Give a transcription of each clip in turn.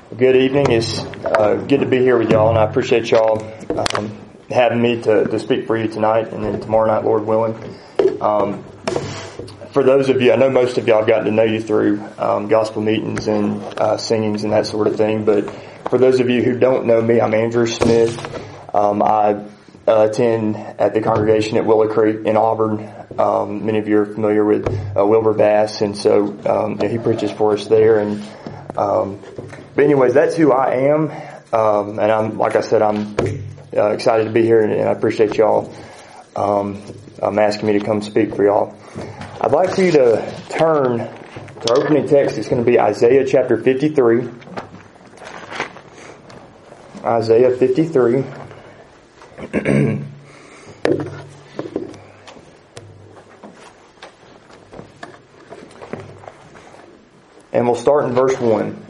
Good evening. It's good to be here with y'all, and I appreciate y'all having me to speak for you tonight and then tomorrow night, Lord willing. For those of you, I know most of y'all have gotten to know you through gospel meetings and singings and that sort of thing, but for those of you who don't know me, I'm Andrew Smith. I attend at the congregation at Willow Creek in Auburn. Many of you are familiar with Wilbur Bass, and so he preaches for us there. And but anyways, that's who I am, and I'm, like I said, I'm excited to be here, and I appreciate y'all asking me to come speak for y'all. I'd like for you to turn to our opening text. It's going to be Isaiah chapter 53. Isaiah 53. And we'll start in verse 1.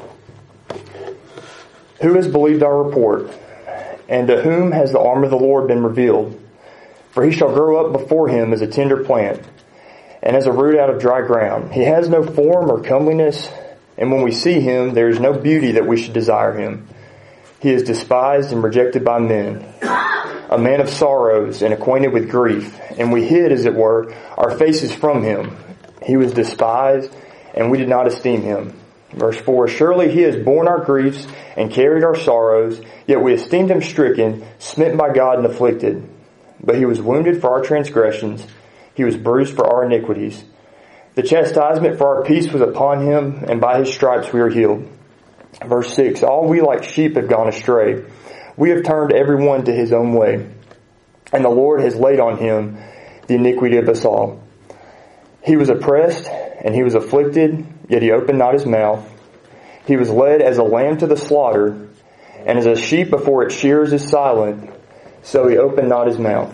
Who has believed our report? And to whom has the arm of the Lord been revealed? For he shall grow up before him as a tender plant, and as a root out of dry ground. He has no form or comeliness, and when we see him, there is no beauty that we should desire him. He is despised and rejected by men, a man of sorrows and acquainted with grief, and we hid, as it were, our faces from him. He was despised, and we did not esteem him. Verse 4, surely he has borne our griefs and carried our sorrows, yet we esteemed him stricken, smitten by God and afflicted. But he was wounded for our transgressions, he was bruised for our iniquities. The chastisement for our peace was upon him, and by his stripes we are healed. Verse 6, all we like sheep have gone astray. We have turned every one to his own way, and the Lord has laid on him the iniquity of us all. He was oppressed, and he was afflicted, yet he opened not his mouth. He was led as a lamb to the slaughter, and as a sheep before its shearers is silent, so he opened not his mouth.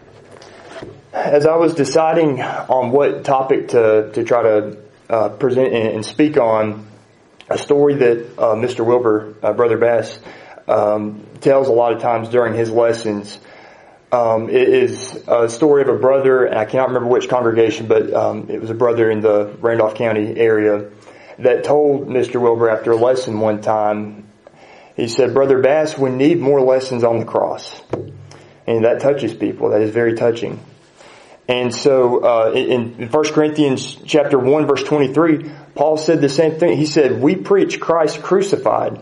As I was deciding on what topic to try to present and speak on, a story that Mr. Wilbur, Brother Bass, tells a lot of times during his lessons. It is a story of a brother, and I cannot remember which congregation, but it was a brother in the Randolph County area that told Mr. Wilbur after a lesson one time, he said, Brother Bass, we need more lessons on the cross. And that touches people. That is very touching. And so in 1 Corinthians chapter 1, verse 23, Paul said the same thing. He said, we preach Christ crucified.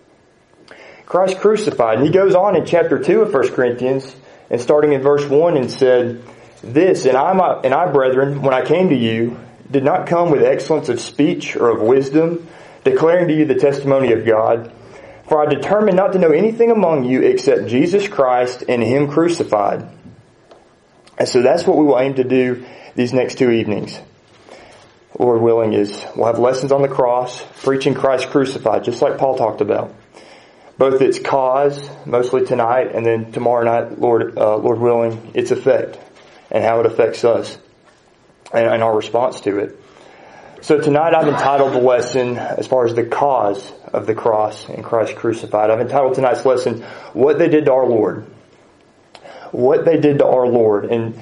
Christ crucified. And he goes on in chapter 2 of 1 Corinthians, and starting in verse 1, and said, this, and I, brethren, when I came to you, did not come with excellence of speech or of wisdom, declaring to you the testimony of God. For I determined not to know anything among you except Jesus Christ and him crucified. And so that's what we will aim to do these next 2 evenings. Lord willing, we'll have lessons on the cross, preaching Christ crucified, just like Paul talked about. Both its cause, mostly tonight, and then tomorrow night, Lord willing, its effect and how it affects us and our response to it. So tonight I've entitled the lesson, as far as the cause of the cross and Christ crucified, I've entitled tonight's lesson, What They Did to Our Lord. What they did to our Lord. And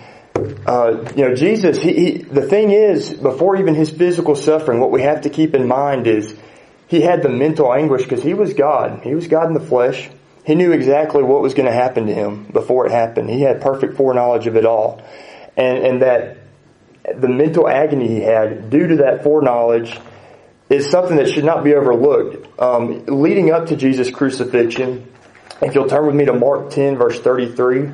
Jesus, the thing is, before even his physical suffering, what we have to keep in mind is he had the mental anguish because he was God. He was God in the flesh. He knew exactly what was going to happen to him before it happened. He had perfect foreknowledge of it all. And that the mental agony he had due to that foreknowledge is something that should not be overlooked. Leading up to Jesus' crucifixion, if you'll turn with me to Mark 10, verse 33.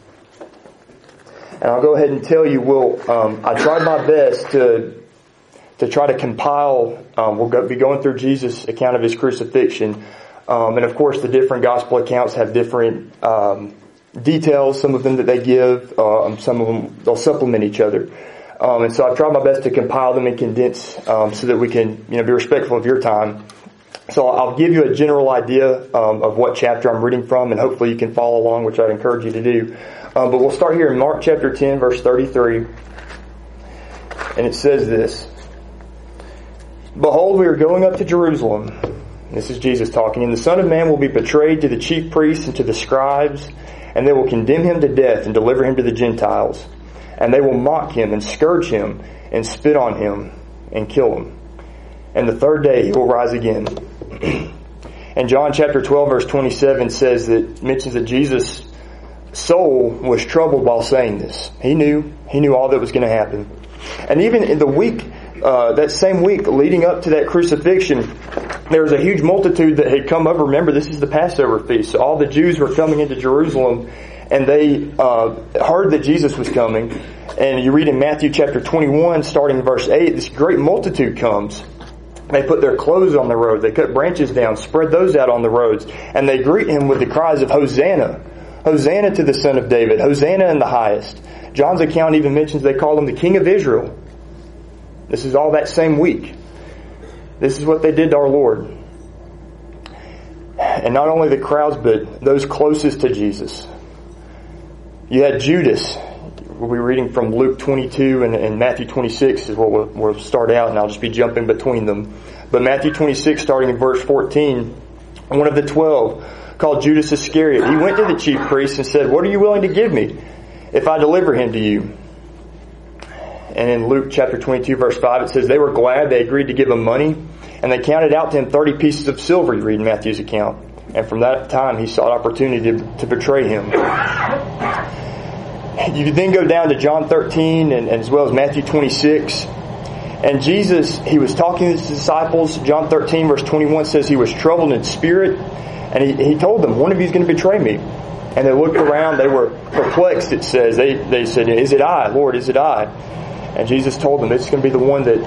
And I'll go ahead and tell you, I tried my best to try to compile, we'll be going through Jesus' account of his crucifixion. And of course the different gospel accounts have different details, some of them that they give, some of them, they'll supplement each other. And so I've tried my best to compile them and condense, so that we can, be respectful of your time. So I'll give you a general idea of what chapter I'm reading from, and hopefully you can follow along, which I'd encourage you to do. But we'll start here in Mark chapter 10, verse 33. And it says this, Behold, we are going up to Jerusalem. This is Jesus talking. And the Son of Man will be betrayed to the chief priests and to the scribes, and they will condemn him to death and deliver him to the Gentiles. And they will mock him and scourge him and spit on him and kill him. And the third day he will rise again. And John chapter 12 verse 27 mentions that Jesus' soul was troubled while saying this. He knew all that was going to happen. And even in the week, that same week leading up to that crucifixion, there was a huge multitude that had come over. Remember, this is the Passover feast. So all the Jews were coming into Jerusalem, and they heard that Jesus was coming. And you read in Matthew chapter 21, starting in verse 8, this great multitude comes. They put their clothes on the road. They cut branches down, spread those out on the roads. And they greet him with the cries of Hosanna. Hosanna to the Son of David. Hosanna in the highest. John's account even mentions they call him the King of Israel. This is all that same week. This is what they did to our Lord. And not only the crowds, but those closest to Jesus. You had Judas. We'll be reading from Luke 22 and Matthew 26 is where we'll start out, and I'll just be jumping between them. But Matthew 26, starting in verse 14, one of the 12, called Judas Iscariot, he went to the chief priests and said, "What are you willing to give me if I deliver him to you?" And in Luke chapter 22, verse 5, it says, they were glad. They agreed to give him money, and they counted out to him 30 pieces of silver, you read in Matthew's account. And from that time, he sought opportunity to betray him. You then go down to John 13 and as well as Matthew 26. And Jesus, he was talking to his disciples. John 13 verse 21 says he was troubled in spirit. And he told them, one of you is going to betray me. And they looked around. They were perplexed, it says. They said, "Is it I, Lord? Is it I?" And Jesus told them, it's going to be the one that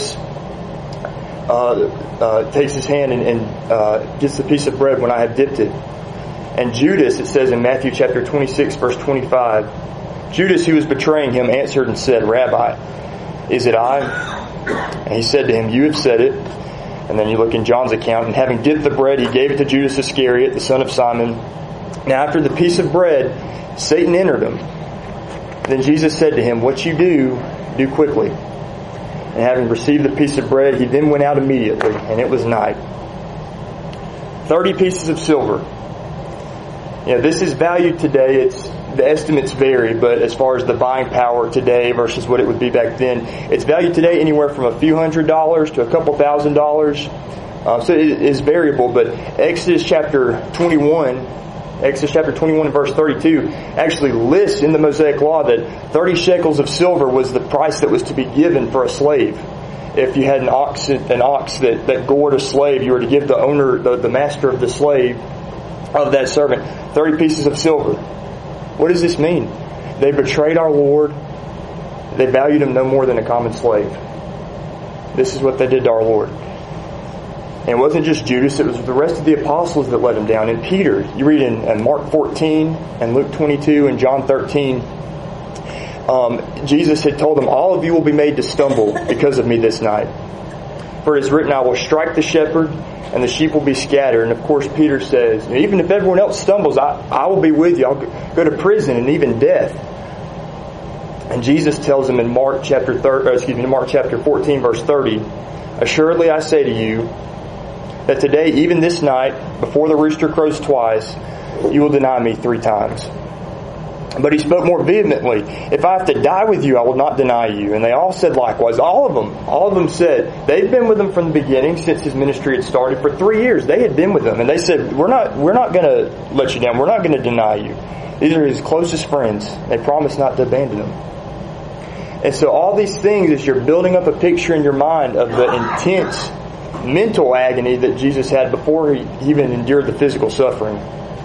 takes his hand and gets the piece of bread when I have dipped it. And Judas, it says in Matthew chapter 26 verse 25, Judas, who was betraying him, answered and said, "Rabbi, is it I?" And he said to him, "You have said it." And then you look in John's account, and having dipped the bread, he gave it to Judas Iscariot, the son of Simon. Now after the piece of bread, Satan entered him. Then Jesus said to him, "What you do quickly." And having received the piece of bread, he then went out immediately, and it was night. 30 pieces of silver. This is valued today. The estimates vary, but as far as the buying power today versus what it would be back then, it's valued today anywhere from a few $100s to a couple $1,000s. So it is variable, but Exodus chapter 21 and verse 32 actually lists in the Mosaic Law that 30 shekels of silver was the price that was to be given for a slave. If you had an ox that gored a slave, you were to give the owner, the master of the slave, of that servant, 30 pieces of silver. What does this mean? They betrayed our Lord. They valued him no more than a common slave. This is what they did to our Lord. And it wasn't just Judas, it was the rest of the apostles that let him down. And Peter, you read in Mark 14 and Luke 22 and John 13, Jesus had told them, "All of you will be made to stumble because of me this night. For it is written, I will strike the shepherd, and the sheep will be scattered." And of course Peter says, "Even if everyone else stumbles, I will be with you. I'll go to prison and even death." And Jesus tells them in Mark chapter 14 verse 30, "Assuredly I say to you, that today, even this night, before the rooster crows twice, you will deny me 3 times. But he spoke more vehemently, "If I have to die with you, I will not deny you." And they all said likewise. All of them said, they'd been with him from the beginning, since his ministry had started. For 3 years, they had been with him. And they said, we're not going to let you down. We're not going to deny you. These are his closest friends. They promised not to abandon him. And so all these things, as you're building up a picture in your mind of the intense mental agony that Jesus had before he even endured the physical suffering.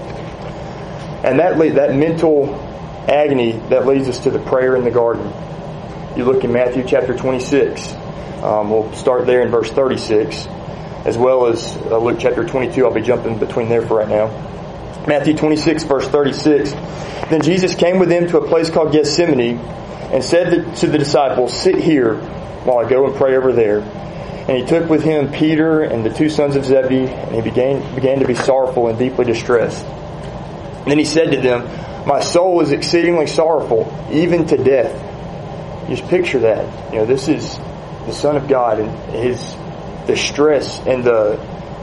And that mental agony, that leads us to the prayer in the garden. You look in Matthew chapter 26. We'll start there in verse 36, as well as Luke chapter 22. I'll be jumping between there for right now. Matthew 26 verse 36. Then Jesus came with them to a place called Gethsemane and said to the disciples, "Sit here while I go and pray over there." And he took with him Peter and the 2 sons of Zebedee, and he began to be sorrowful and deeply distressed. And then he said to them, "My soul is exceedingly sorrowful, even to death." Just picture that. This is the Son of God, and his distress and the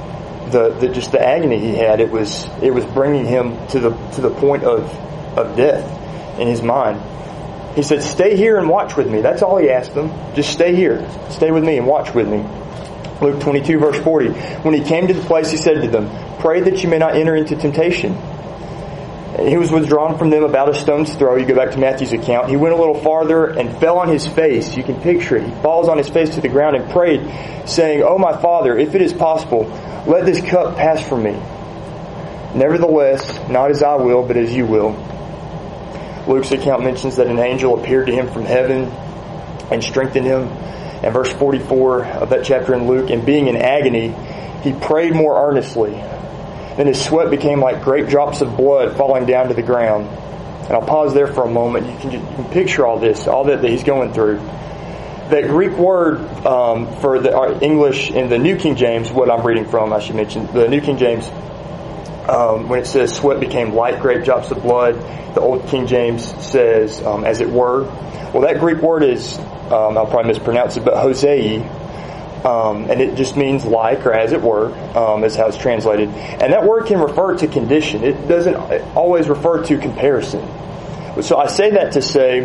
agony he had. It was bringing him to the point of death in his mind. He said, "Stay here and watch with me." That's all he asked them. Just stay here. Stay with me and watch with me. Luke 22 verse 40. When he came to the place, he said to them, "Pray that you may not enter into temptation." He was withdrawn from them about a stone's throw. You go back to Matthew's account. He went a little farther and fell on his face. You can picture it. He falls on his face to the ground and prayed, saying, "Oh my Father, if it is possible, let this cup pass from me. Nevertheless, not as I will, but as you will." Luke's account mentions that an angel appeared to him from heaven and strengthened him. And verse 44 of that chapter in Luke, and being in agony, he prayed more earnestly. Then his sweat became like great drops of blood falling down to the ground. And I'll pause there for a moment. You can picture all this, all that he's going through. That Greek word for the English in the New King James, what I'm reading from, I should mention, the New King James, when it says sweat became like great drops of blood, the Old King James says, as it were. Well, that Greek word is, I'll probably mispronounce it, but hosei, and it just means like or as it were, is how it's translated. And that word can refer to condition. It doesn't always refer to comparison. So I say that to say,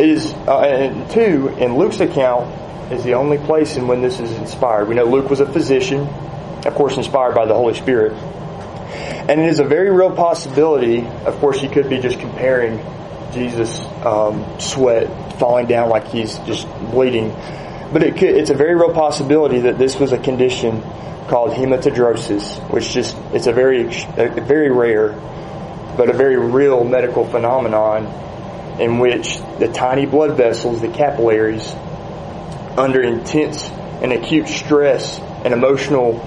and two, in Luke's account, is the only place in when this is inspired. We know Luke was a physician, of course inspired by the Holy Spirit. And it is a very real possibility, of course you could be just comparing Jesus' sweat falling down like he's just bleeding. But it's a very real possibility that this was a condition called hematidrosis, which it's a very rare, but a very real medical phenomenon in which the tiny blood vessels, the capillaries, under intense and acute stress and emotional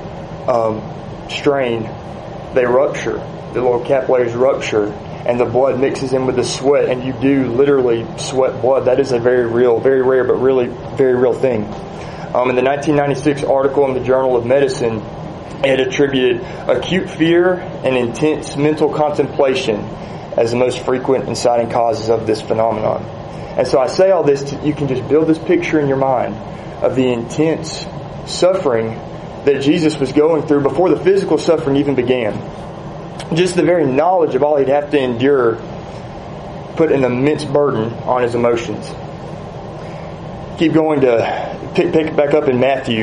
strain, they rupture. The little capillaries rupture, and the blood mixes in with the sweat, and you do literally sweat blood. That is a very real, very rare, but really very real thing. In the 1996 article in the Journal of Medicine, it attributed acute fear and intense mental contemplation as the most frequent inciting causes of this phenomenon. And so I say all this, you can just build this picture in your mind of the intense suffering that Jesus was going through before the physical suffering even began. Just the very knowledge of all he'd have to endure put an immense burden on his emotions. Keep going to pick back up in Matthew,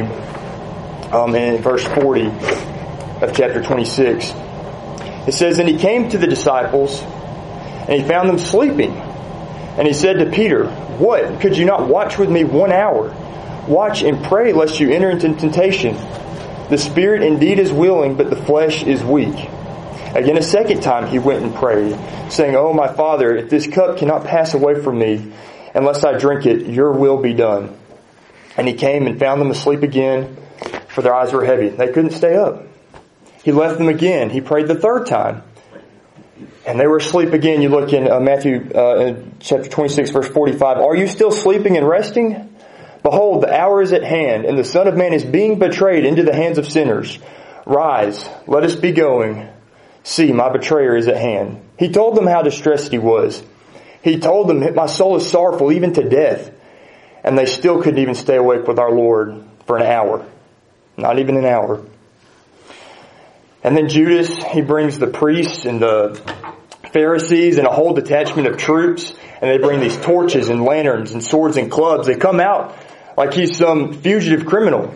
in verse 40 of chapter 26. It says, "And he came to the disciples, and he found them sleeping. And he said to Peter, 'What? Could you not watch with me 1 hour? Watch and pray lest you enter into temptation. The spirit indeed is willing, but the flesh is weak.' Again, a second time he went and prayed, saying, 'Oh, my Father, if this cup cannot pass away from me, unless I drink it, your will be done.' And he came and found them asleep again, for their eyes were heavy. They couldn't stay up. He left them again. He prayed the third time, and they were asleep again." You look in Matthew in chapter 26, verse 45. "Are you still sleeping and resting? Behold, the hour is at hand, and the Son of Man is being betrayed into the hands of sinners. Rise, let us be going. See, my betrayer is at hand." He told them how distressed he was. He told them, "My soul is sorrowful, even to death." And they still couldn't even stay awake with our Lord for an hour. Not even an hour. And then Judas, he brings the priests and the Pharisees and a whole detachment of troops, and they bring these torches and lanterns and swords and clubs. They come out like he's some fugitive criminal.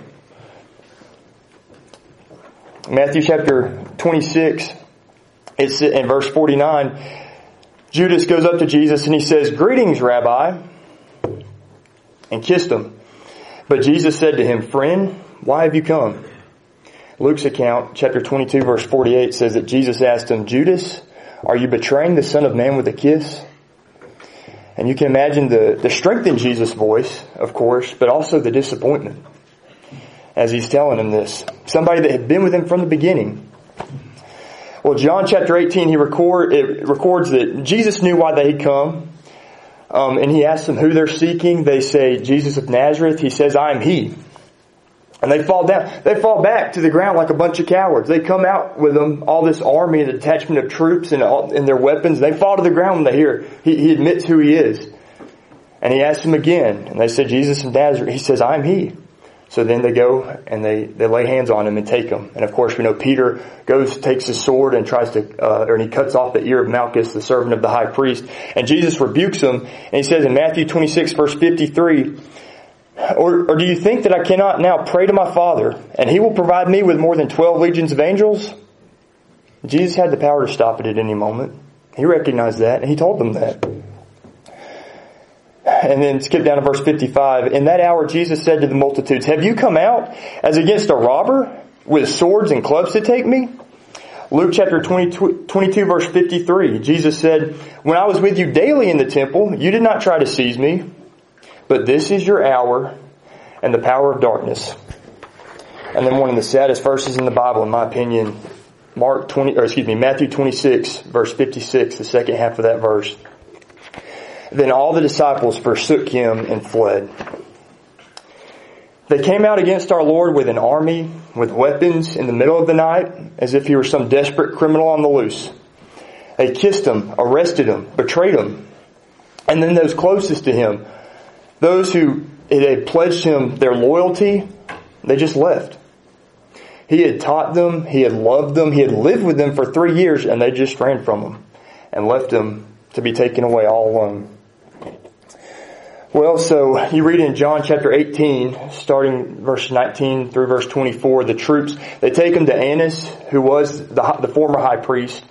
Matthew chapter 26, it's in verse 49, Judas goes up to Jesus and he says, "Greetings, Rabbi," and kissed him. But Jesus said to him, "Friend, why have you come?" Luke's account, chapter 22, verse 48, says that Jesus asked him, "Judas, are you betraying the Son of Man with a kiss?" And you can imagine the strength in Jesus' voice, of course, but also the disappointment as he's telling him this. Somebody that had been with him from the beginning. Well, John chapter 18, it records that Jesus knew why they had come. And he asks them who they're seeking. They say, "Jesus of Nazareth." He says, "I am he." And they fall down. They fall back to the ground like a bunch of cowards. They come out with them, all this army and a detachment of troops and their weapons. They fall to the ground when they hear he admits who he is. And he asks them again. And they say, "Jesus of Nazareth." He says, "I am he." So then they go and they lay hands on him and take him. And of course we know Peter takes his sword and and he cuts off the ear of Malchus, the servant of the high priest. And Jesus rebukes him. And he says in Matthew 26 verse 53, Or do you think that I cannot now pray to my Father, and He will provide me with more than 12 legions of angels? Jesus had the power to stop it at any moment. He recognized that, and He told them that. And then skip down to verse 55. In that hour Jesus said to the multitudes, have you come out as against a robber with swords and clubs to take me? Luke chapter 22 verse 53. Jesus said, when I was with you daily in the temple, you did not try to seize me, but this is your hour and the power of darkness. And then one of the saddest verses in the Bible, in my opinion, Matthew 26 verse 56, the second half of that verse. Then all the disciples forsook Him and fled. They came out against our Lord with an army, with weapons in the middle of the night, as if He were some desperate criminal on the loose. They kissed Him, arrested Him, betrayed Him. And then those closest to Him, those who had pledged Him their loyalty, they just left. He had taught them, He had loved them, He had lived with them for 3 years, and they just ran from Him and left Him to be taken away all alone. Well, so you read in John chapter 18, starting verse 19 through verse 24, the troops, they take Him to Annas, who was the former high priest.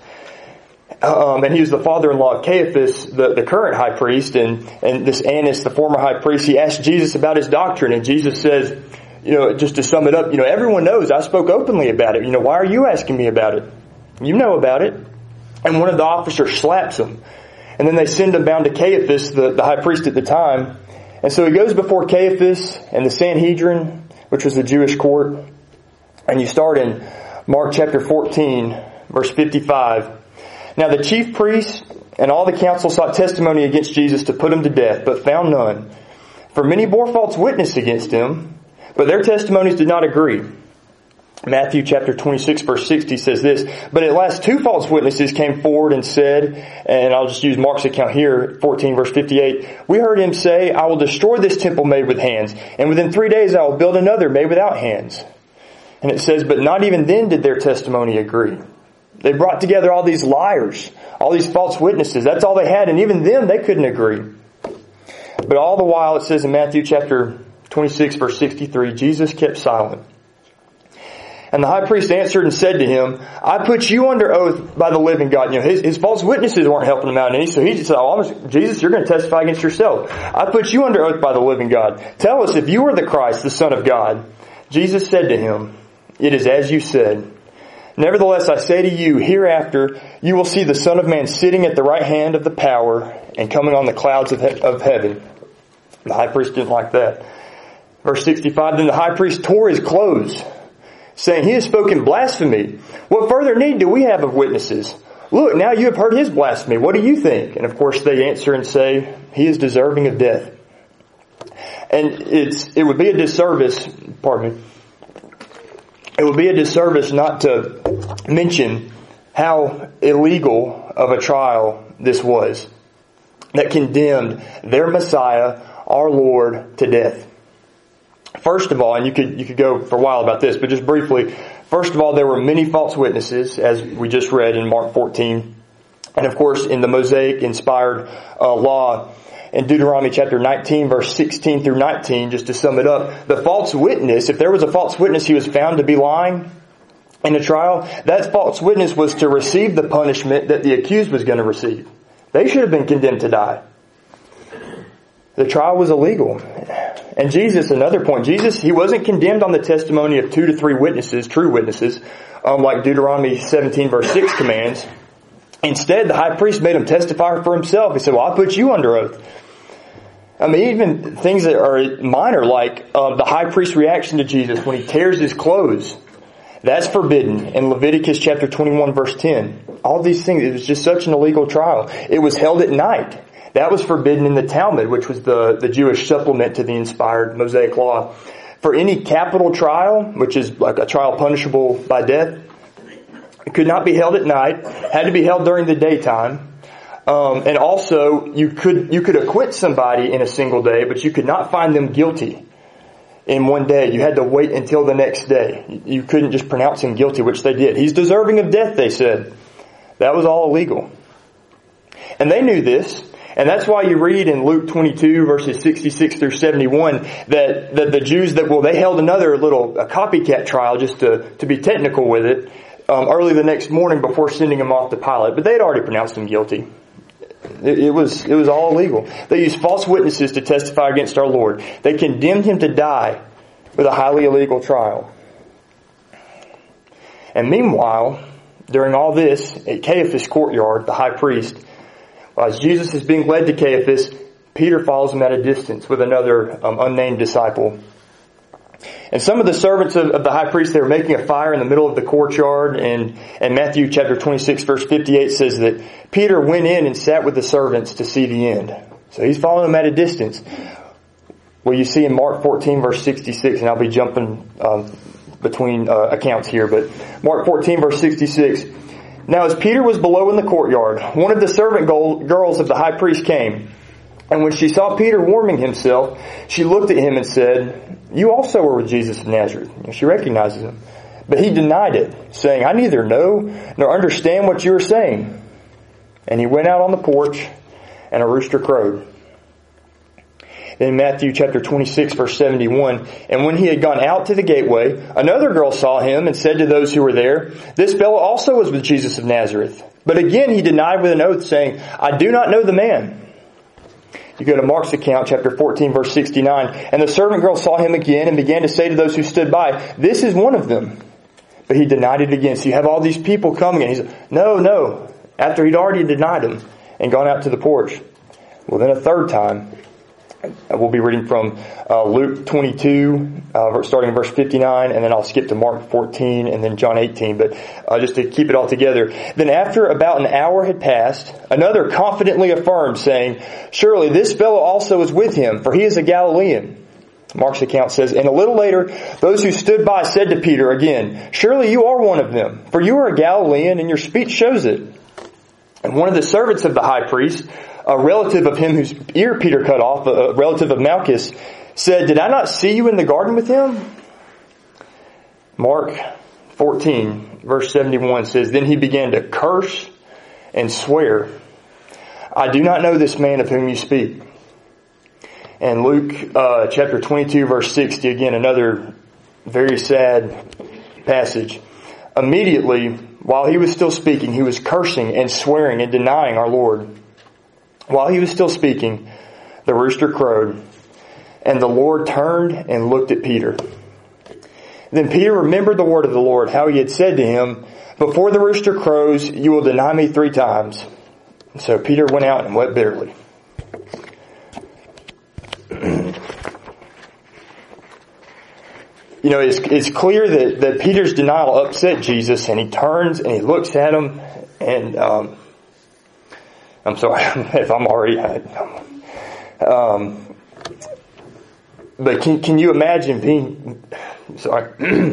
And he was the father-in-law of Caiaphas, the current high priest. And this Annas, the former high priest, he asked Jesus about his doctrine. And Jesus says, just to sum it up, everyone knows I spoke openly about it. Why are you asking me about it? You know about it. And one of the officers slaps him. And then they send him bound to Caiaphas, the high priest at the time. And so he goes before Caiaphas and the Sanhedrin, which was the Jewish court. And you start in Mark chapter 14, verse 55. Now the chief priests and all the council sought testimony against Jesus to put Him to death, but found none. For many bore false witness against Him, but their testimonies did not agree. Matthew chapter 26 verse 60 says this, but at last 2 false witnesses came forward and said, and I'll just use Mark's account here, 14 verse 58, we heard him say, I will destroy this temple made with hands, and within 3 days I will build another made without hands. And it says, but not even then did their testimony agree. They brought together all these liars, all these false witnesses. That's all they had, and even them, they couldn't agree. But all the while, it says in Matthew chapter 26 verse 63, Jesus kept silent. And the high priest answered and said to Him, I put you under oath by the living God. His false witnesses weren't helping him out any, so he said, Jesus, you're going to testify against yourself. I put you under oath by the living God. Tell us if you are the Christ, the Son of God. Jesus said to him, it is as you said. Nevertheless, I say to you, hereafter you will see the Son of Man sitting at the right hand of the power and coming on the clouds of heaven. The high priest didn't like that. Verse 65, then the high priest tore his clothes, saying, he has spoken blasphemy. What further need do we have of witnesses? Look, now you have heard his blasphemy. What do you think? And of course they answer and say, he is deserving of death. And it would be a disservice, it would be a disservice not to mention how illegal of a trial this was that condemned their Messiah, our Lord, to death. First of all, and you could go for a while about this, but just briefly, first of all, there were many false witnesses, as we just read in Mark 14. And of course, in the Mosaic-inspired law, in Deuteronomy chapter 19, verse 16 through 19, just to sum it up, the false witness, if there was a false witness, he was found to be lying in a trial, that false witness was to receive the punishment that the accused was going to receive. They should have been condemned to die. The trial was illegal. And Jesus, another point, Jesus, he wasn't condemned on the testimony of 2 to 3 witnesses, true witnesses, like Deuteronomy 17 verse 6 commands. Instead, the high priest made him testify for himself. He said, well, I'll put you under oath. I mean, even things that are minor, like the high priest's reaction to Jesus when he tears his clothes. That's forbidden in Leviticus chapter 21 verse 10. All these things, it was just such an illegal trial. It was held at night. That was forbidden in the Talmud, which was the Jewish supplement to the inspired Mosaic law. For any capital trial, which is like a trial punishable by death, it could not be held at night, had to be held during the daytime. And also, you could acquit somebody in a single day, but you could not find them guilty in one day. You had to wait until the next day. You couldn't just pronounce him guilty, which they did. He's deserving of death, they said. That was all illegal. And they knew this. And that's why you read in Luke 22 verses 66 through 71 that the Jews they held another a copycat trial just to be technical with it, early the next morning before sending him off to Pilate. But they had already pronounced him guilty. It was all illegal. They used false witnesses to testify against our Lord. They condemned him to die with a highly illegal trial. And meanwhile, during all this, at Caiaphas' courtyard, the high priest, as Jesus is being led to Caiaphas, Peter follows him at a distance with another unnamed disciple. And some of the servants of the high priest, they were making a fire in the middle of the courtyard. And Matthew chapter 26 verse 58 says that Peter went in and sat with the servants to see the end. So he's following them at a distance. Well, you see in Mark 14 verse 66, and I'll be jumping between accounts here, but Mark 14 verse 66. Now as Peter was below in the courtyard, one of the servant girls of the high priest came. And when she saw Peter warming himself, she looked at him and said, "You also were with Jesus of Nazareth." And she recognizes him. But he denied it, saying, "I neither know nor understand what you are saying." And he went out on the porch, and a rooster crowed. Then Matthew chapter 26 verse 71, and when he had gone out to the gateway, another girl saw him and said to those who were there, "This fellow also was with Jesus of Nazareth." But again he denied with an oath, saying, "I do not know the man." You go to Mark's account, chapter 14, verse 69, and the servant girl saw him again and began to say to those who stood by, "This is one of them." But he denied it again. So you have all these people coming, and he's like, no, after he'd already denied him and gone out to the porch. Well, then a third time, we'll be reading from Luke 22, starting in verse 59, and then I'll skip to Mark 14 and then John 18, but just to keep it all together. Then after about an hour had passed, another confidently affirmed, saying, "Surely this fellow also is with him, for he is a Galilean." Mark's account says, and a little later, those who stood by said to Peter again, "Surely you are one of them, for you are a Galilean, and your speech shows it." And one of the servants of the high priest, a relative of him whose ear Peter cut off, a relative of Malchus, said, "Did I not see you in the garden with him?" Mark 14, verse 71 says, "Then he began to curse and swear, 'I do not know this man of whom you speak.'" And Luke chapter 22, verse 60, again, another very sad passage. Immediately, while he was still speaking, he was cursing and swearing and denying our Lord. While he was still speaking, the rooster crowed, and the Lord turned and looked at Peter. Then Peter remembered the word of the Lord, how he had said to him, "Before the rooster crows, you will deny me 3 times." And so Peter went out and wept bitterly. You know, it's clear that Peter's denial upset Jesus, and he turns and he looks at him, and I'm sorry if I'm already. But can you imagine being? Sorry.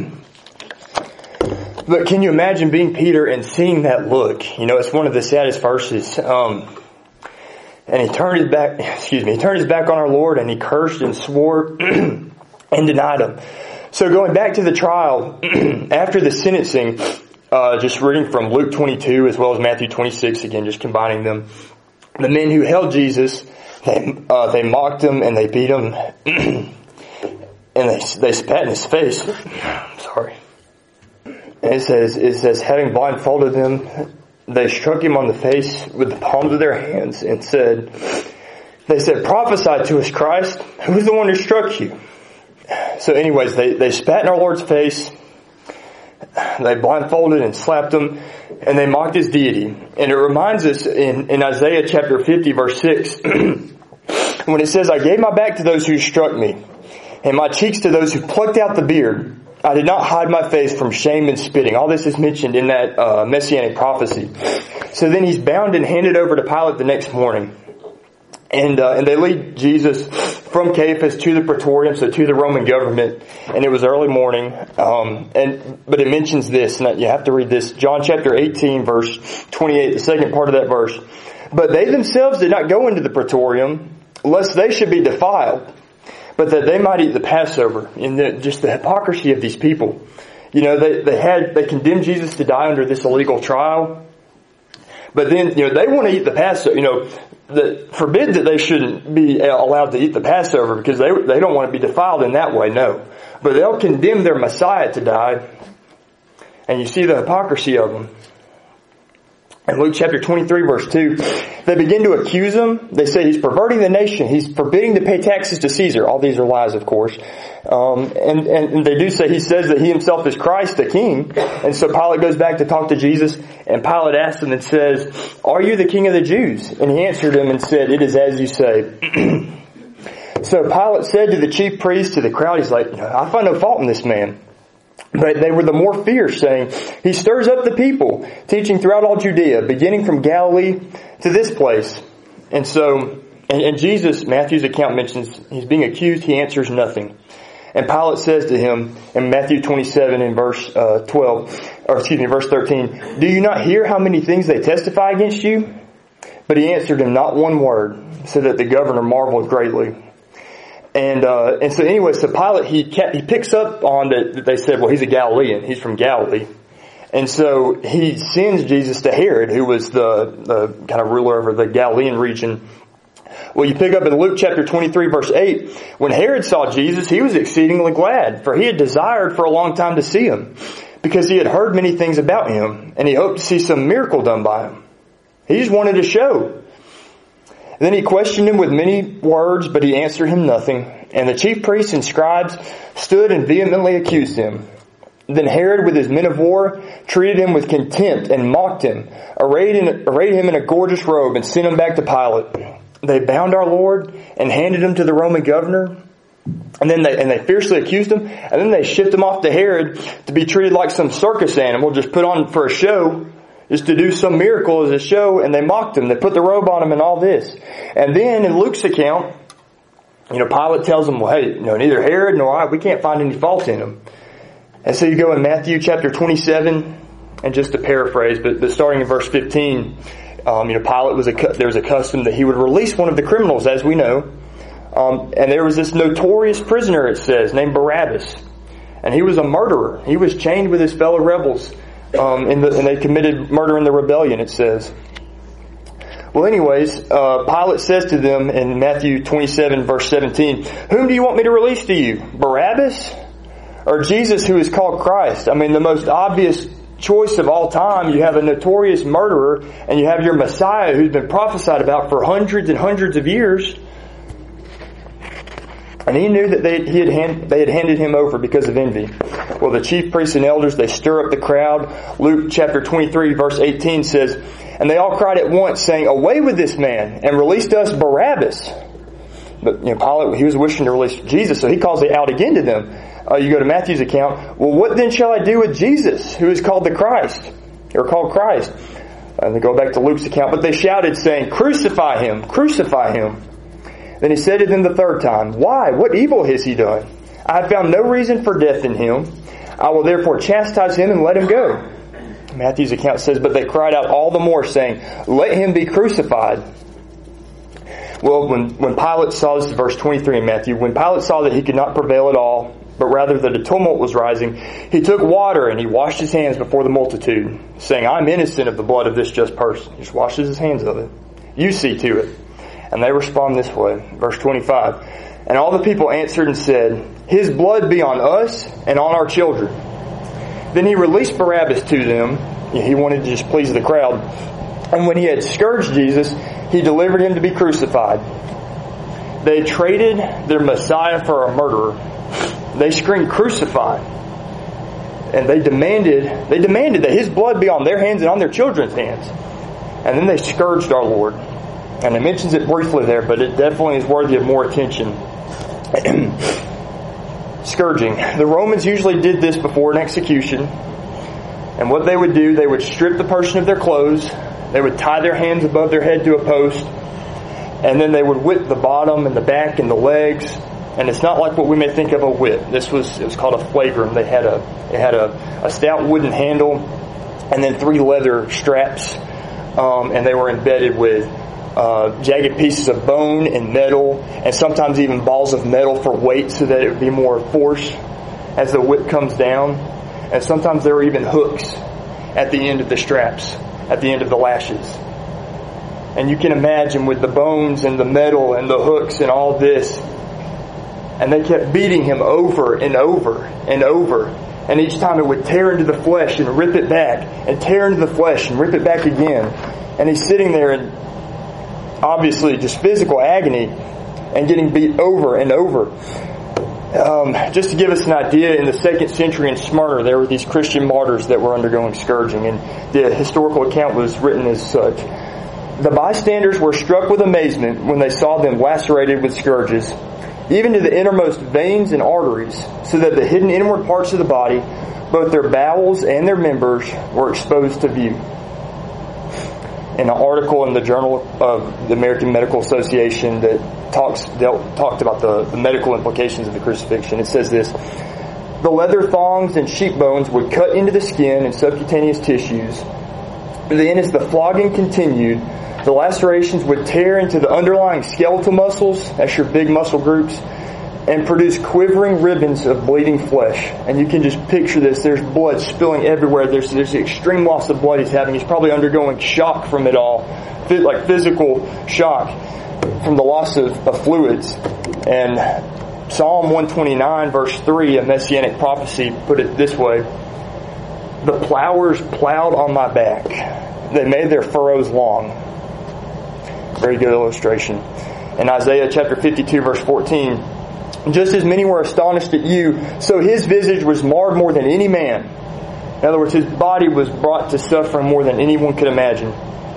But can you imagine being Peter and seeing that look? You know, it's one of the saddest verses. And he turned his back. He turned his back on our Lord, and he cursed and swore and denied him. So going back to the trial, after the sentencing, just reading from Luke 22 as well as Matthew 26, again, just combining them. The men who held Jesus, they mocked him and they beat him, and they spat in his face. Sorry. And it says, having blindfolded him, they struck him on the face with the palms of their hands and they said, "Prophesy to us, Christ. Who's the one who struck you?" So anyways, they spat in our Lord's face, they blindfolded and slapped him, and they mocked his deity. And it reminds us in Isaiah chapter 50 verse 6, when it says, "I gave my back to those who struck me, and my cheeks to those who plucked out the beard. I did not hide my face from shame and spitting." All this is mentioned in that messianic prophecy. So then he's bound and handed over to Pilate the next morning. And they lead Jesus from Caiaphas to the Praetorium, so to the Roman government, and it was early morning. But it mentions this, and you have to read this, John chapter 18, verse 28, the second part of that verse. "But they themselves did not go into the Praetorium, lest they should be defiled, but that they might eat the Passover." And just the hypocrisy of these people. You know, they condemned Jesus to die under this illegal trial, but then, you know, they want to eat the Passover. You know, that forbid that they shouldn't be allowed to eat the Passover because they don't want to be defiled in that way, no. But they'll condemn their Messiah to die. And you see the hypocrisy of them. In Luke chapter 23 verse 2, they begin to accuse him. They say he's perverting the nation. He's forbidding to pay taxes to Caesar. All these are lies, of course. And they do say he says that he himself is Christ, the king. And so Pilate goes back to talk to Jesus, and Pilate asks him and says, "Are you the king of the Jews?" And he answered him and said, "It is as you say." So Pilate said to the chief priests, to the crowd, he's like, "I find no fault in this man." But they were the more fierce, saying, "He stirs up the people, teaching throughout all Judea, beginning from Galilee to this place." And so, and Jesus, Matthew's account mentions he's being accused, he answers nothing. And Pilate says to him in Matthew 27 in verse 13, "Do you not hear how many things they testify against you?" But he answered him not one word, so that the governor marveled greatly. And so anyway, so Pilate, he picks up on that they said, well, he's a Galilean. He's from Galilee. And so he sends Jesus to Herod, who was the kind of ruler over the Galilean region. Well, you pick up in Luke chapter 23 verse 8, when Herod saw Jesus, he was exceedingly glad, for he had desired for a long time to see him, because he had heard many things about him, and he hoped to see some miracle done by him. He just wanted to show. Then he questioned him with many words, but he answered him nothing. And the chief priests and scribes stood and vehemently accused him. Then Herod, with his men of war, treated him with contempt and mocked him, arrayed him in a gorgeous robe, and sent him back to Pilate. They bound our Lord and handed him to the Roman governor. And then they fiercely accused him. And then they shipped him off to Herod to be treated like some circus animal, just put on for a show. Just to do some miracle as a show, and they mocked him. They put the robe on him and all this. And then in Luke's account, Pilate tells them, well, hey, neither Herod nor I, we can't find any fault in him. And so you go in Matthew chapter 27, and just to paraphrase, but starting in verse 15, Pilate there was a custom that he would release one of the criminals, as we know. And there was this notorious prisoner, it says, named Barabbas. And he was a murderer. He was chained with his fellow rebels. And they committed murder in the rebellion, it says. Well, anyways, Pilate says to them in Matthew 27 verse 17, "Whom do you want me to release to you? Barabbas or Jesus, who is called Christ?" I mean, the most obvious choice of all time. You have a notorious murderer, and you have your Messiah who's been prophesied about for hundreds and hundreds of years. And he knew that they had handed him over because of envy. Well, the chief priests and elders, they stir up the crowd. Luke chapter 23 verse 18 says, "And they all cried at once, saying, 'Away with this man, and release to us Barabbas.'" But Pilate, he was wishing to release Jesus, so he calls it out again to them. You go to Matthew's account. "Well, what then shall I do with Jesus, who is called the Christ?" Or called Christ. And they go back to Luke's account. "But they shouted, saying, 'Crucify him! Crucify him!' Then he said to them the third time, 'Why? What evil has he done? I have found no reason for death in him. I will therefore chastise him and let him go.' Matthew's account says, "But they cried out all the more, saying, 'Let him be crucified.'" Well, when Pilate saw, this is verse 23 in Matthew, when Pilate saw that he could not prevail at all, but rather that a tumult was rising, he took water and he washed his hands before the multitude, saying, "I'm innocent of the blood of this just person." He just washes his hands of it. "You see to it." And they respond this way, verse 25. "And all the people answered and said, 'His blood be on us and on our children.' Then he released Barabbas to them." He wanted to just please the crowd. "And when he had scourged Jesus, he delivered him to be crucified." They traded their Messiah for a murderer. They screamed, "Crucify." And they demanded that his blood be on their hands and on their children's hands. And then they scourged our Lord. And it mentions it briefly there, but it definitely is worthy of more attention. Scourging. The Romans usually did this before an execution. And what they would do, they would strip the person of their clothes. They would tie their hands above their head to a post. And then they would whip the bottom and the back and the legs. And it's not like what we may think of a whip. It was called a flagrum. It had a stout wooden handle and then 3 leather straps. And they were embedded with jagged pieces of bone and metal, and sometimes even balls of metal for weight so that it would be more force as the whip comes down. And sometimes there were even hooks at the end of the straps, at the end of the lashes. And you can imagine with the bones and the metal and the hooks and all this. And they kept beating him over and over and over. And each time it would tear into the flesh and rip it back. And tear into the flesh and rip it back again. And he's sitting there in obviously just physical agony and getting beat over and over. Just to give us an idea, in the 2nd century in Smyrna, there were these Christian martyrs that were undergoing scourging. And the historical account was written as such. The bystanders were struck with amazement when they saw them lacerated with scourges, even to the innermost veins and arteries, so that the hidden inward parts of the body, both their bowels and their members, were exposed to view. In an article in the Journal of the American Medical Association that talked about the medical implications of the crucifixion, it says this: the leather thongs and sheep bones would cut into the skin and subcutaneous tissues. Then as the flogging continued, the lacerations would tear into the underlying skeletal muscles, that's your big muscle groups, and produce quivering ribbons of bleeding flesh. And you can just picture this. There's blood spilling everywhere. There's extreme loss of blood he's having. He's probably undergoing shock from it all, like physical shock from the loss of fluids. And Psalm 129 verse 3, a Messianic prophecy, put it this way: the plowers plowed on my back. They made their furrows long. Very good illustration. In Isaiah chapter 52 verse 14, just as many were astonished at you, so his visage was marred more than any man. In other words, his body was brought to suffering more than anyone could imagine.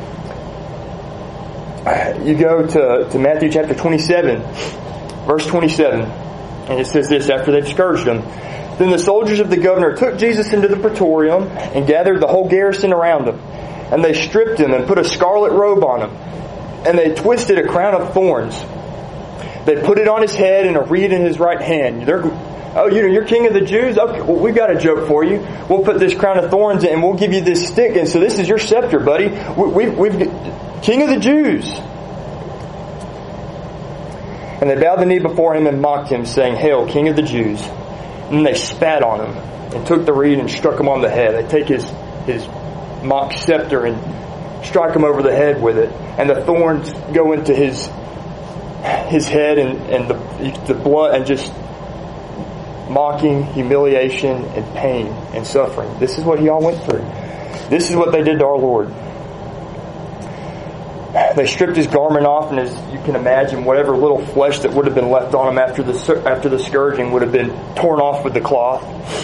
You go to Matthew chapter 27, verse 27, and it says this: after they've scourged him, then the soldiers of the governor took Jesus into the praetorium and gathered the whole garrison around him. And they stripped him and put a scarlet robe on him. And they twisted a crown of thorns. They put it on his head and a reed in his right hand. You're king of the Jews? Okay, well, we've got a joke for you. We'll put this crown of thorns in and we'll give you this stick. And so this is your scepter, buddy. We've king of the Jews. And they bowed the knee before him and mocked him, saying, "Hail, King of the Jews." And then they spat on him and took the reed and struck him on the head. They take his mock scepter and strike him over the head with it, and the thorns go into his head and the blood, and just mocking, humiliation, and pain and suffering. This is what he all went through. This is what they did to our Lord. They stripped his garment off, and as you can imagine, whatever little flesh that would have been left on him after the scourging would have been torn off with the cloth.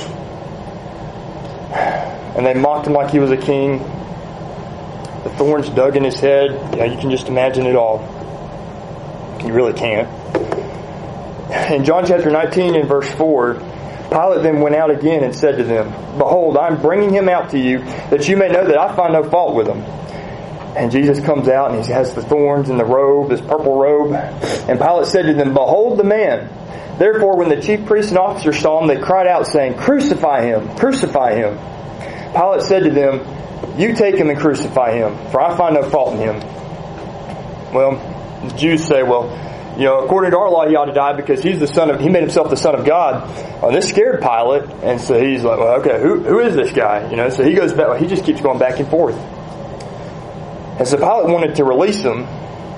And they mocked him like he was a king. The thorns dug in his head. You can just imagine it all. You really can't. In John chapter 19 and verse 4, Pilate then went out again and said to them, "Behold, I am bringing him out to you, that you may know that I find no fault with him." And Jesus comes out and he has the thorns and the robe, this purple robe. And Pilate said to them, "Behold the man." Therefore, when the chief priests and officers saw him, they cried out, saying, "Crucify him! Crucify him!" Pilate said to them, "You take him and crucify him, for I find no fault in him." Well, the Jews say, well, according to our law, he ought to die because he made himself the Son of God. Well, this scared Pilate, and so he's like, well, okay, who is this guy? So he goes back, he just keeps going back and forth. And so Pilate wanted to release him,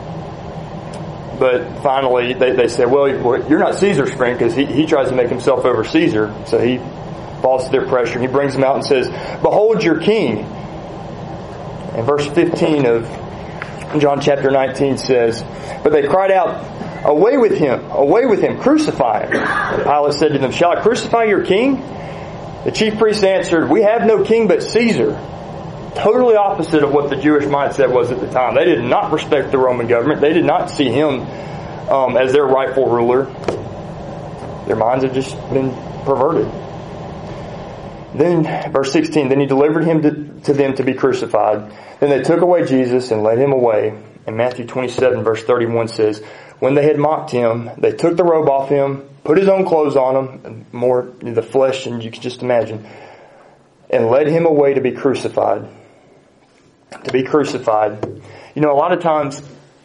but finally they said, well, you're not Caesar's friend, because he tries to make himself over Caesar. So he falls to their pressure, and he brings him out and says, "Behold your king." And verse 15 of John chapter 19 says, "But they cried out, 'Away with him! Away with him! Crucify him!' And Pilate said to them, 'Shall I crucify your king?' The chief priests answered, 'We have no king but Caesar.'" Totally opposite of what the Jewish mindset was at the time. They did not respect the Roman government. They did not see him as their rightful ruler. Their minds had just been perverted. Then, verse 16, "Then he delivered him to them to be crucified. Then they took away Jesus and led him away." And Matthew 27 verse 31 says, "When they had mocked him, they took the robe off him, put his own clothes on him," and more the flesh, and you can just imagine, "and led him away to be crucified." To be crucified. A lot of times,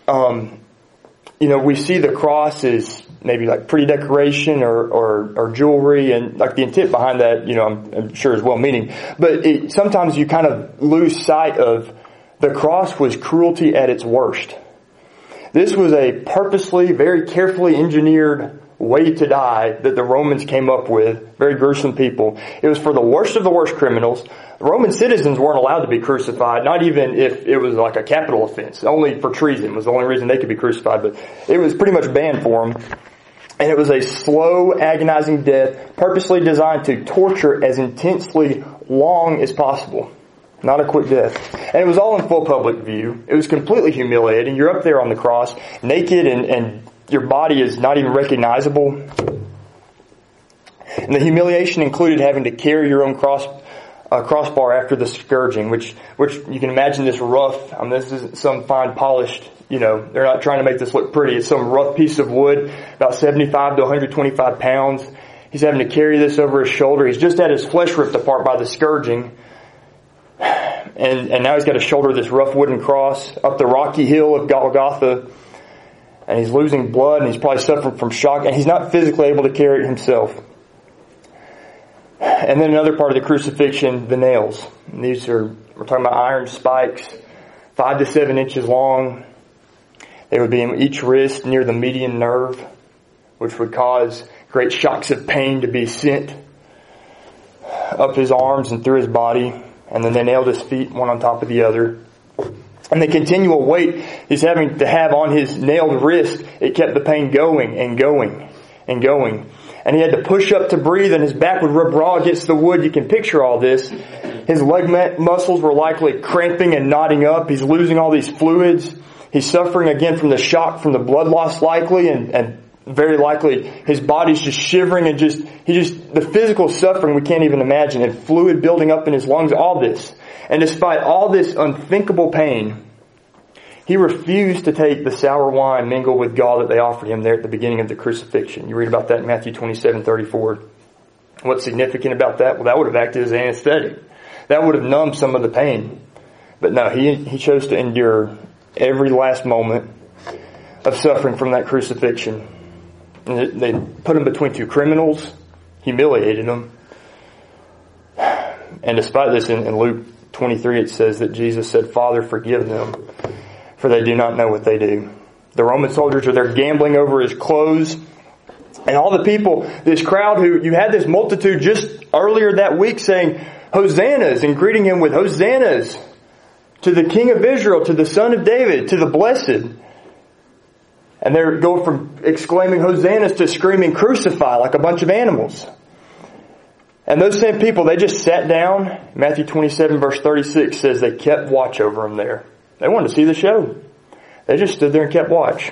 we see the cross as maybe like pretty decoration or jewelry, and like the intent behind that, I'm sure is well meaning. But sometimes you kind of lose sight of The cross was cruelty at its worst. This was a purposely, very carefully engineered way to die that the Romans came up with. Very gruesome people. It was for the worst of the worst criminals. Roman citizens weren't allowed to be crucified, not even if it was like a capital offense. Only for treason was the only reason they could be crucified, but it was pretty much banned for them. And it was a slow, agonizing death, purposely designed to torture as intensely long as possible. Not a quick death. And it was all in full public view. It was completely humiliating. You're up there on the cross, naked, and your body is not even recognizable. And the humiliation included having to carry your own crossbar after the scourging, which you can imagine this rough. This isn't some fine polished, they're not trying to make this look pretty. It's some rough piece of wood, about 75 to 125 pounds. He's having to carry this over his shoulder. He's just had his flesh ripped apart by the scourging. And now he's got to shoulder this rough wooden cross up the rocky hill of Golgotha. And he's losing blood, and he's probably suffering from shock, and he's not physically able to carry it himself. And then another part of the crucifixion, the nails. And we're talking about iron spikes, 5 to 7 inches long. They would be in each wrist near the median nerve, which would cause great shocks of pain to be sent up his arms and through his body. And then they nailed his feet one on top of the other. And the continual weight he's having to have on his nailed wrist, it kept the pain going and going and going. And he had to push up to breathe, and his back would rub raw against the wood. You can picture all this. His leg muscles were likely cramping and knotting up. He's losing all these fluids. He's suffering again from the shock, from the blood loss likely, and very likely his body's just shivering and the physical suffering we can't even imagine, and fluid building up in his lungs, all this. And despite all this unthinkable pain, he refused to take the sour wine mingled with gall that they offered him there at the beginning of the crucifixion. You read about that in Matthew 27:34. What's significant about that? Well, that would have acted as anesthetic. That would have numbed some of the pain. But no, he chose to endure every last moment of suffering from that crucifixion. And they put him between two criminals, humiliated him. And despite this, in Luke 23 it says that Jesus said, "Father, forgive them, for they do not know what they do." The Roman soldiers are there gambling over his clothes. And all the people, this crowd who, you had this multitude just earlier that week saying, "Hosannas," and greeting him with "Hosannas to the King of Israel, to the Son of David, to the Blessed." And they're going from exclaiming "Hosannas" to screaming "Crucify," like a bunch of animals. And those same people, they just sat down. Matthew 27 verse 36 says they kept watch over him there. They wanted to see the show. They just stood there and kept watch.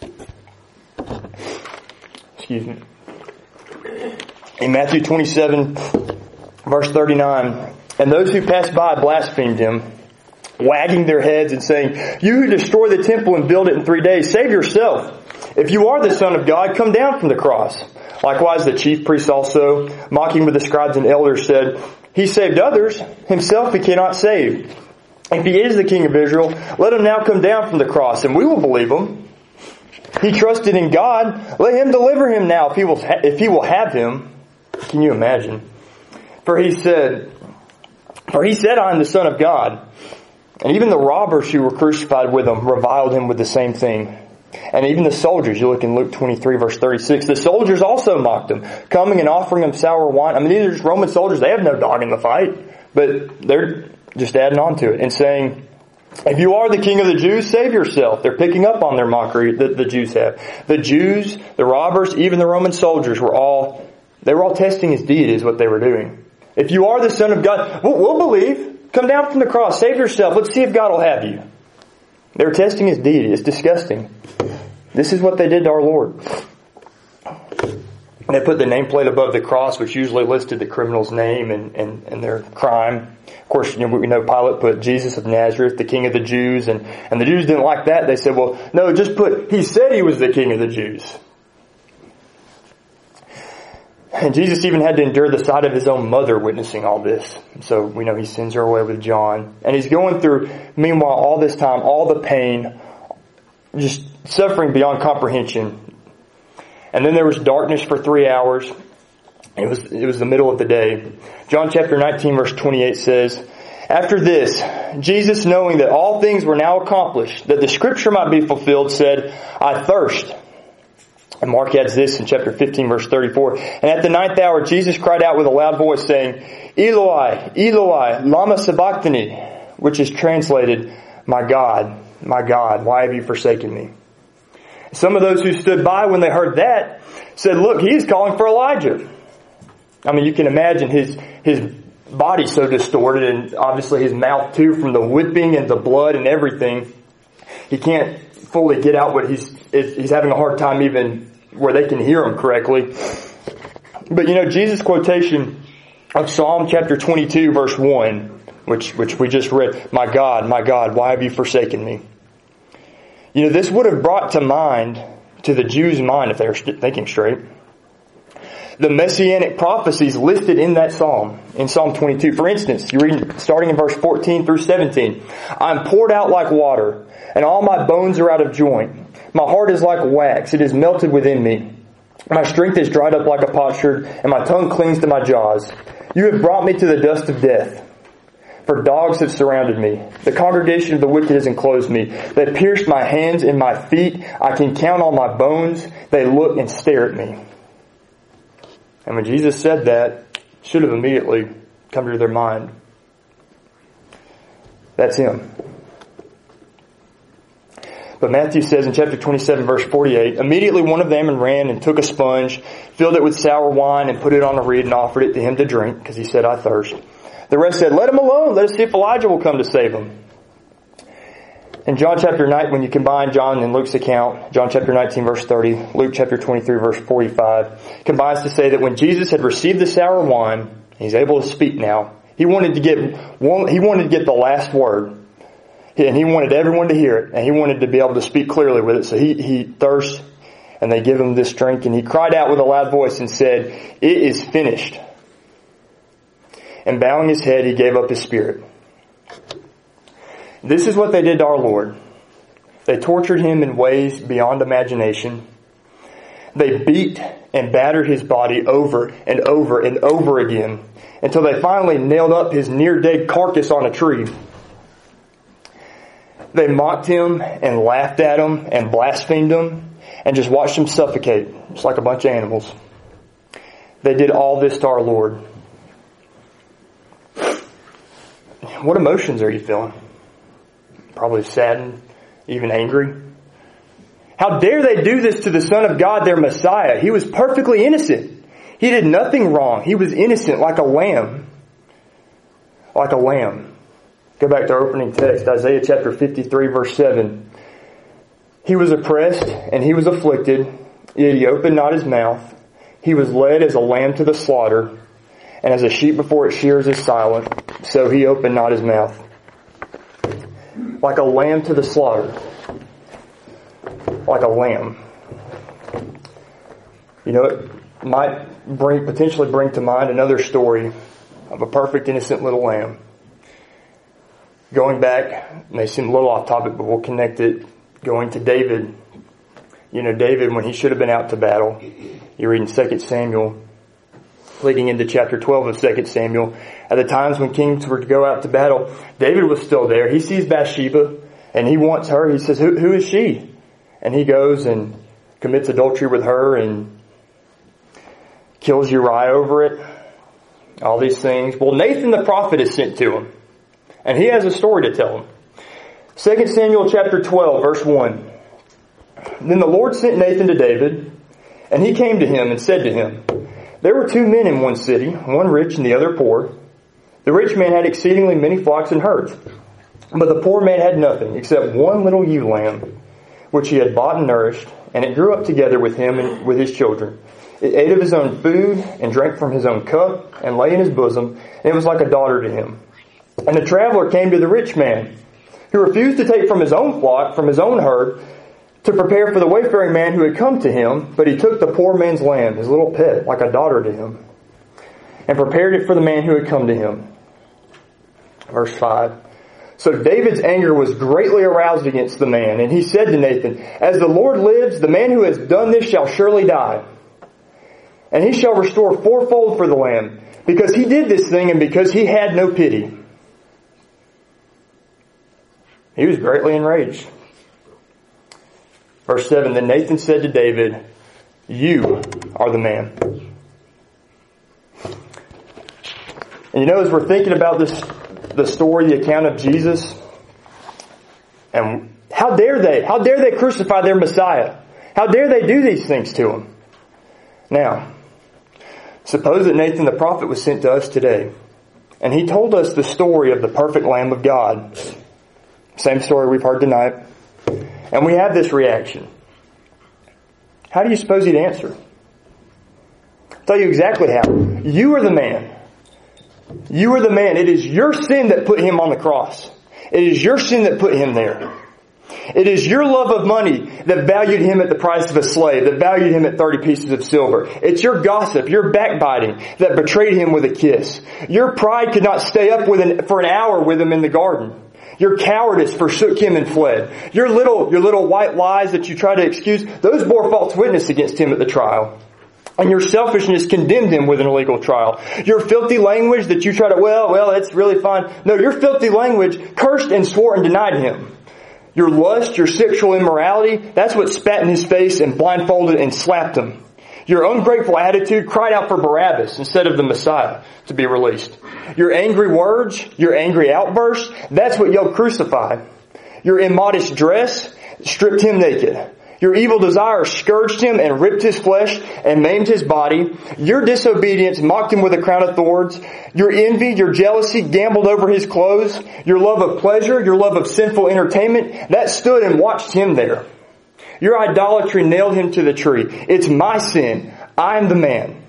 Excuse me. In Matthew 27 verse 39, and those who passed by blasphemed him, wagging their heads and saying, "You who destroy the temple and build it in 3 days, save yourself. If you are the Son of God, come down from the cross." Likewise, the chief priests also, mocking with the scribes and elders, said, "He saved others, himself he cannot save. If he is the King of Israel, let him now come down from the cross, and we will believe him. He trusted in God, let him deliver him now if he will have him." Can you imagine? For he said, "I am the Son of God." And even the robbers who were crucified with him reviled him with the same thing. And even the soldiers, you look in Luke 23 verse 36, the soldiers also mocked him, coming and offering him sour wine. These are just Roman soldiers. They have no dog in the fight, but they're just adding on to it and saying, "If you are the King of the Jews, save yourself." They're picking up on their mockery that the Jews have. The Jews, the robbers, even the Roman soldiers were all testing his deity is what they were doing. "If you are the Son of God, we'll believe. Come down from the cross. Save yourself. Let's see if God will have you." They were testing his deity. It's disgusting. This is what they did to our Lord. They put the nameplate above the cross, which usually listed the criminal's name and their crime. Of course, we know Pilate put Jesus of Nazareth, the King of the Jews, and the Jews didn't like that. They said, "Well, no, just put, he said he was the King of the Jews." And Jesus even had to endure the sight of his own mother witnessing all this. So we know he sends her away with John. And he's going through, meanwhile, all this time, all the pain, just suffering beyond comprehension. And then there was darkness for 3 hours. It was the middle of the day. John chapter 19 verse 28 says, After this, Jesus, knowing that all things were now accomplished, that the scripture might be fulfilled, said, I thirst. And Mark adds this in chapter 15, verse 34. And at the 9th hour, Jesus cried out with a loud voice, saying, Eloi, Eloi, lama sabachthani, which is translated, my God, why have you forsaken me? Some of those who stood by when they heard that said, look, he is calling for Elijah. I mean, you can imagine his body so distorted, and obviously his mouth too, from the whipping and the blood and everything. He can't fully get out what he's having a hard time even where they can hear him correctly. But Jesus' quotation of Psalm chapter 22 verse 1, which we just read, my God, why have you forsaken me? This would have brought to mind, to the Jews' mind, if they were thinking straight, the messianic prophecies listed in that psalm, in Psalm 22. For instance, you read starting in verse 14 through 17. I'm poured out like water, and all my bones are out of joint. My heart is like wax, it is melted within me. My strength is dried up like a potsherd, and my tongue clings to my jaws. You have brought me to the dust of death, for dogs have surrounded me. The congregation of the wicked has enclosed me. They pierced my hands and my feet. I can count all my bones. They look and stare at me. And when Jesus said that, it should have immediately come to their mind. That's him. But Matthew says in chapter 27, verse 48, immediately one of them ran and took a sponge, filled it with sour wine, and put it on a reed and offered it to him to drink, because he said, I thirst. The rest said, let him alone. Let us see if Elijah will come to save him. In John chapter 9, when you combine John and Luke's account, John chapter 19 verse 30, Luke chapter 23 verse 45, combines to say that when Jesus had received the sour wine, he's able to speak now. He wanted to get the last word. And he wanted everyone to hear it. And he wanted to be able to speak clearly with it. So he thirsts, and they give him this drink. And he cried out with a loud voice and said, it is finished. And bowing his head, he gave up his spirit. This is what they did to our Lord. They tortured him in ways beyond imagination. They beat and battered his body over and over and over again until they finally nailed up his near-dead carcass on a tree. They mocked him and laughed at him and blasphemed him and just watched him suffocate, just like a bunch of animals. They did all this to our Lord. What emotions are you feeling? Probably saddened, even angry. How dare they do this to the Son of God, their Messiah? He was perfectly innocent. He did nothing wrong. He was innocent like a lamb. Like a lamb. Go back to our opening text, Isaiah chapter 53 verse 7. He was oppressed and he was afflicted, yet he opened not his mouth. He was led as a lamb to the slaughter, and as a sheep before its shears is silent, so he opened not his mouth. Like a lamb to the slaughter. Like a lamb. It might potentially bring to mind another story of a perfect innocent little lamb. Going back, may seem a little off topic, but we'll connect it. Going to David. David, when he should have been out to battle. You read in 2 Samuel, leading into chapter 12 of 2 Samuel. At the times when kings were to go out to battle, David was still there. He sees Bathsheba and he wants her. He says, who is she? And he goes and commits adultery with her and kills Uriah over it. All these things. Well, Nathan the prophet is sent to him. And he has a story to tell him. 2 Samuel chapter 12 verse 1. Then the Lord sent Nathan to David, and he came to him and said to him, there were two men in one city, one rich and the other poor. The rich man had exceedingly many flocks and herds, but the poor man had nothing except one little ewe lamb, which he had bought and nourished, and it grew up together with him and with his children. It ate of his own food and drank from his own cup and lay in his bosom, and it was like a daughter to him. And the traveler came to the rich man, who refused to take from his own flock, from his own herd, to prepare for the wayfaring man who had come to him, but he took the poor man's lamb, his little pet, like a daughter to him, and prepared it for the man who had come to him. Verse 5. So David's anger was greatly aroused against the man, and he said to Nathan, as the Lord lives, the man who has done this shall surely die. And he shall restore fourfold for the lamb, because he did this thing and because he had no pity. He was greatly enraged. Verse 7, then Nathan said to David, you are the man. And as we're thinking about the story, the account of Jesus, and how dare they crucify their Messiah? How dare they do these things to him? Now, suppose that Nathan the prophet was sent to us today, and he told us the story of the perfect Lamb of God. Same story we've heard tonight. And we have this reaction. How do you suppose he'd answer? I'll tell you exactly how. You are the man. You are the man. It is your sin that put him on the cross. It is your sin that put him there. It is your love of money that valued him at the price of a slave, that valued him at 30 pieces of silver. It's your gossip, your backbiting that betrayed him with a kiss. Your pride could not stay up for an hour with him in the garden. Your cowardice forsook him and fled. Your little white lies that you try to excuse, those bore false witness against him at the trial. And your selfishness condemned him with an illegal trial. Your filthy language that you try to, well, it's really fine. No, your filthy language cursed and swore and denied him. Your lust, your sexual immorality, that's what spat in his face and blindfolded and slapped him. Your ungrateful attitude cried out for Barabbas instead of the Messiah to be released. Your angry words, your angry outbursts, that's what yelled crucify. Your immodest dress stripped him naked. Your evil desires scourged him and ripped his flesh and maimed his body. Your disobedience mocked him with a crown of thorns. Your envy, your jealousy gambled over his clothes. Your love of pleasure, your love of sinful entertainment, that stood and watched him there. Your idolatry nailed him to the tree. It's my sin. I am the man.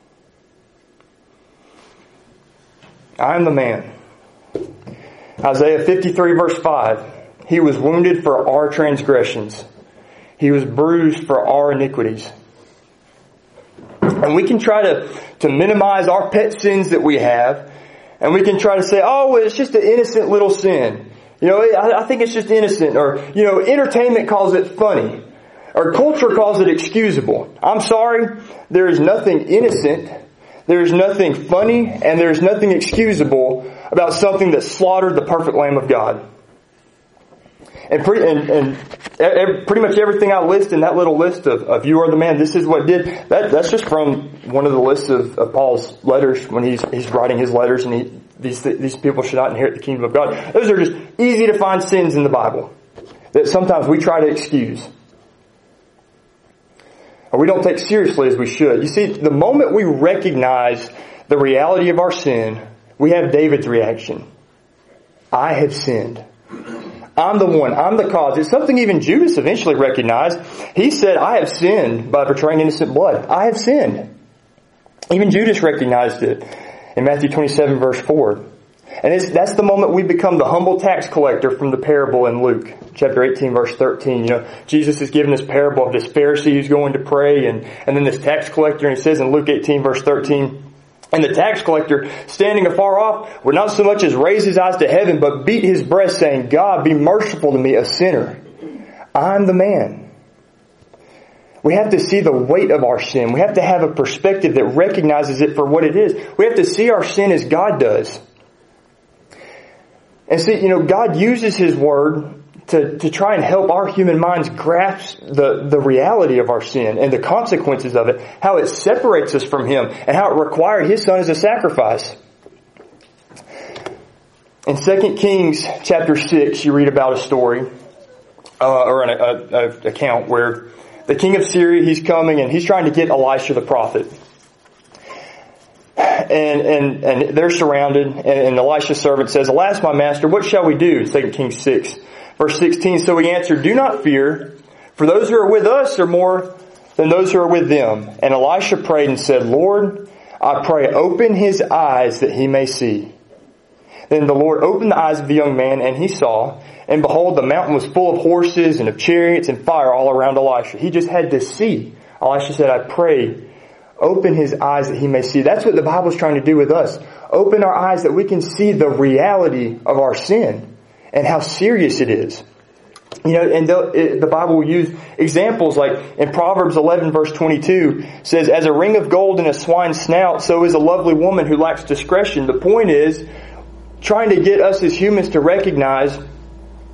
I am the man. Isaiah 53 verse 5. He was wounded for our transgressions. He was bruised for our iniquities. And we can try to minimize our pet sins that we have. And we can try to say, oh, it's just an innocent little sin. I think it's just innocent. Or, entertainment calls it funny. Or culture calls it excusable. I'm sorry, there is nothing innocent, there is nothing funny, and there is nothing excusable about something that slaughtered the perfect Lamb of God. And pretty much everything I list in that little list of you are the man, this is what did. That's just from one of the lists of Paul's letters when he's writing his letters, and these people should not inherit the kingdom of God. Those are just easy to find sins in the Bible that sometimes we try to excuse. Or we don't take seriously as we should. You see, the moment we recognize the reality of our sin, we have David's reaction. I have sinned. I'm the one. I'm the cause. It's something even Judas eventually recognized. He said, I have sinned by betraying innocent blood. I have sinned. Even Judas recognized it in Matthew 27 verse 4. And that's the moment we become the humble tax collector from the parable in Luke chapter 18 verse 13. Jesus is giving this parable of this Pharisee who's going to pray and then this tax collector, and he says in Luke 18 verse 13, and the tax collector, standing afar off, would not so much as raise his eyes to heaven, but beat his breast, saying, God, be merciful to me, a sinner. I'm the man. We have to see the weight of our sin. We have to have a perspective that recognizes it for what it is. We have to see our sin as God does. And see, God uses His Word to try and help our human minds grasp the reality of our sin and the consequences of it, how it separates us from Him, and how it required His Son as a sacrifice. In 2 Kings chapter 6, you read about a story, or an account where the king of Syria, he's coming and he's trying to get Elisha the prophet. And they're surrounded, and Elisha's servant says, Alas, my master, what shall we do? 2 Kings 6. Verse 16, so he answered, Do not fear, for those who are with us are more than those who are with them. And Elisha prayed and said, Lord, I pray, open his eyes that he may see. Then the Lord opened the eyes of the young man, and he saw, and behold, the mountain was full of horses and of chariots and fire all around Elisha. He just had to see. Elisha said, I pray, open his eyes that he may see. That's what the Bible's trying to do with us. Open our eyes that we can see the reality of our sin and how serious it is. And the Bible will use examples like in Proverbs 11 verse 22 says, As a ring of gold in a swine's snout, so is a lovely woman who lacks discretion. The point is trying to get us as humans to recognize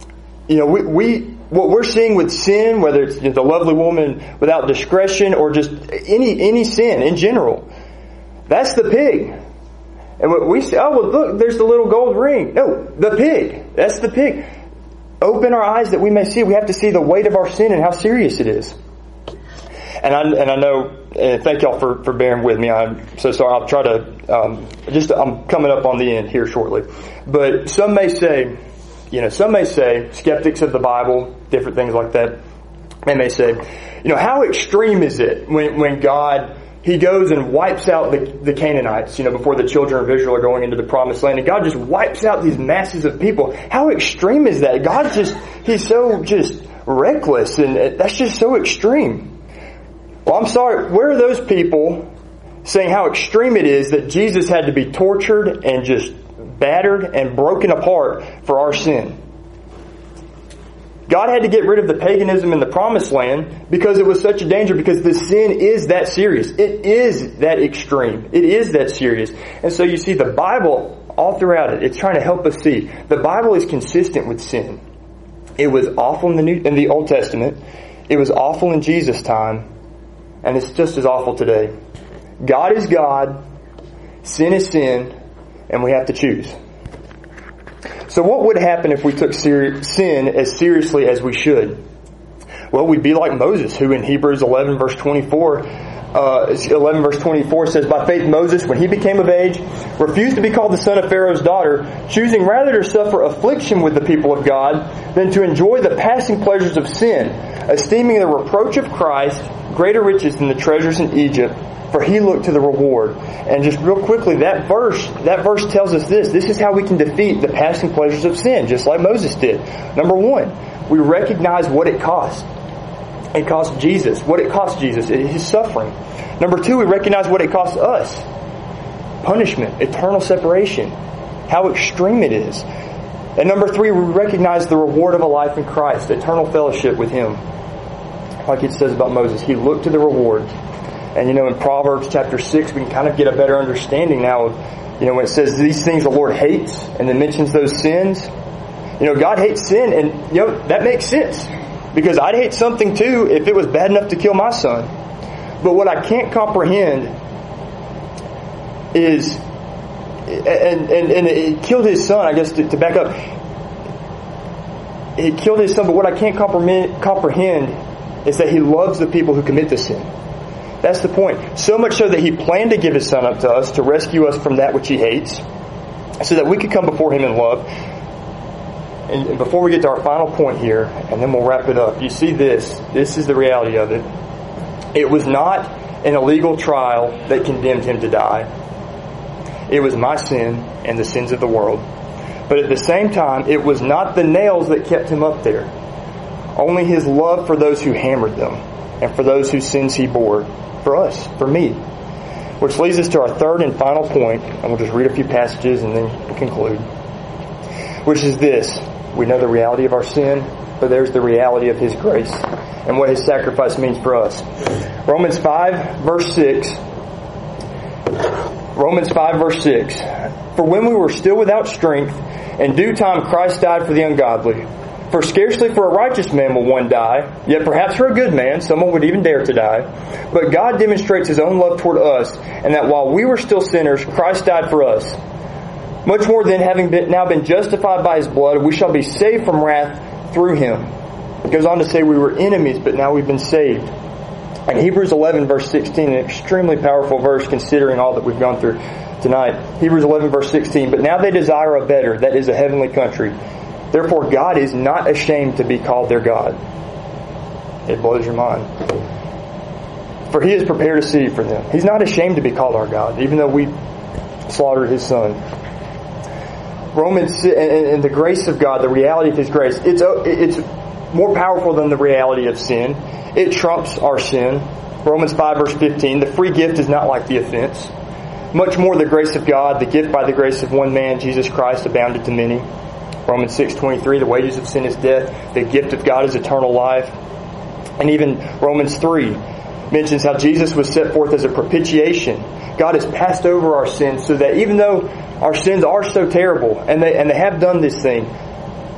what we're seeing with sin, whether it's the lovely woman without discretion or just any sin in general, that's the pig. And what we say, oh, well, look, there's the little gold ring. No, the pig. That's the pig. Open our eyes that we may see. We have to see the weight of our sin and how serious it is. And I know, and thank y'all for bearing with me. I'm so sorry. I'll try to, I'm coming up on the end here shortly. But some may say, skeptics of the Bible, different things like that, they may say, how extreme is it when God, He goes and wipes out the Canaanites, before the children of Israel are going into the promised land, and God just wipes out these masses of people. How extreme is that? He's so just reckless, and that's just so extreme. Well, I'm sorry, where are those people saying how extreme it is that Jesus had to be tortured and just battered and broken apart for our sin? God had to get rid of the paganism in the promised land because it was such a danger, because the sin is that serious. It is that extreme. It is that serious. And so you see the Bible all throughout it. It's trying to help us see. The Bible is consistent with sin. It was awful in the Old Testament. It was awful in Jesus' time. And it's just as awful today. God is God. Sin is sin. And we have to choose. So what would happen if we took sin as seriously as we should? Well, we'd be like Moses, who in Hebrews 11 verse 24 says, by faith Moses, when he became of age, refused to be called the son of Pharaoh's daughter, choosing rather to suffer affliction with the people of God than to enjoy the passing pleasures of sin, esteeming the reproach of Christ greater riches than the treasures in Egypt, for he looked to the reward. And just real quickly, that verse tells us this. This is how we can defeat the passing pleasures of sin, just like Moses did. Number one, we recognize what it cost. It cost Jesus. What it cost Jesus, His suffering. Number two, we recognize what it cost us. Punishment, eternal separation. How extreme it is. And number three, we recognize the reward of a life in Christ, eternal fellowship with Him. Like it says about Moses, he looked to the reward. And in Proverbs chapter 6, we can kind of get a better understanding now of, when it says these things the Lord hates, and then mentions those sins. God hates sin, and that makes sense. Because I'd hate something too if it was bad enough to kill my son. But what I can't comprehend is, and it killed his son, I guess, to back up. It killed his son, but what I can't comprehend is that He loves the people who commit the sin. That's the point. So much so that He planned to give His Son up to us to rescue us from that which He hates, so that we could come before Him in love. And before we get to our final point here, and then we'll wrap it up, you see this. This is the reality of it. It was not an illegal trial that condemned Him to die. It was my sin and the sins of the world. But at the same time, it was not the nails that kept Him up there. Only His love for those who hammered them, and for those whose sins He bore. For us, for me. Which leads us to our third and final point, and we'll just read a few passages and then we'll conclude. Which is this. We know the reality of our sin, but there's the reality of His grace and what His sacrifice means for us. Romans 5 verse 6. Romans 5 verse 6. For when we were still without strength, in due time Christ died for the ungodly. For scarcely for a righteous man will one die, yet perhaps for a good man someone would even dare to die. But God demonstrates His own love toward us, and that while we were still sinners, Christ died for us. Much more than having now been justified by His blood, we shall be saved from wrath through Him. It goes on to say we were enemies, but now we've been saved. And Hebrews 11 verse 16, an extremely powerful verse considering all that we've gone through tonight. Hebrews 11 verse 16, but now they desire a better, that is a heavenly country. Therefore God is not ashamed to be called their God. It blows your mind. For He has prepared a city for them. He's not ashamed to be called our God, even though we slaughtered His Son. Romans, and the grace of God, the reality of His grace, it's more powerful than the reality of sin. It trumps our sin. Romans 5 verse 15, the free gift is not like the offense. Much more the grace of God, the gift by the grace of one man, Jesus Christ, abounded to many. Romans 6:23, the wages of sin is death. The gift of God is eternal life. And even Romans 3 mentions how Jesus was set forth as a propitiation. God has passed over our sins so that even though our sins are so terrible and they have done this thing,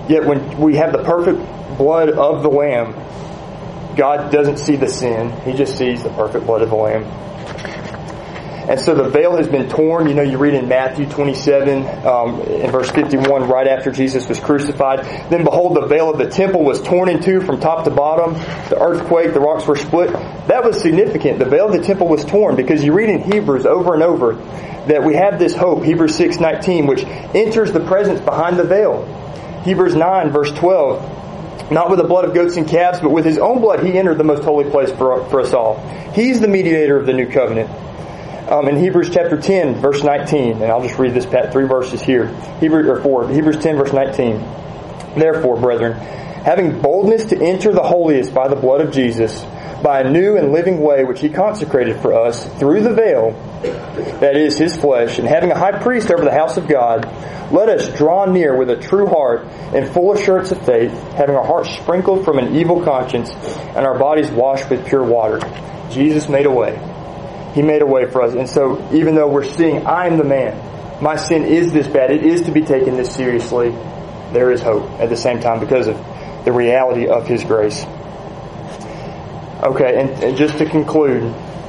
Yet when we have the perfect blood of the Lamb, God doesn't see the sin. He just sees the perfect blood of the Lamb. And so the veil has been torn. You read in Matthew 27, in verse 51, right after Jesus was crucified. Then behold, the veil of the temple was torn in two from top to bottom. The earthquake, the rocks were split. That was significant. The veil of the temple was torn because you read in Hebrews over and over that we have this hope, Hebrews 6:19, which enters the presence behind the veil. Hebrews 9, verse 12, not with the blood of goats and calves, but with His own blood He entered the most holy place for us all. He's the mediator of the new covenant. In Hebrews chapter 10, verse 19, and I'll just read this 3 verses here. Hebrews 10, verse 19. Therefore, brethren, having boldness to enter the holiest by the blood of Jesus, by a new and living way which He consecrated for us through the veil, that is, His flesh, and having a high priest over the house of God, let us draw near with a true heart and full assurance of faith, having our hearts sprinkled from an evil conscience and our bodies washed with pure water. Jesus made a way. He made a way for us. And so even though we're seeing, I am the man, my sin is this bad, it is to be taken this seriously, there is hope at the same time because of the reality of His grace. Okay, and just to conclude,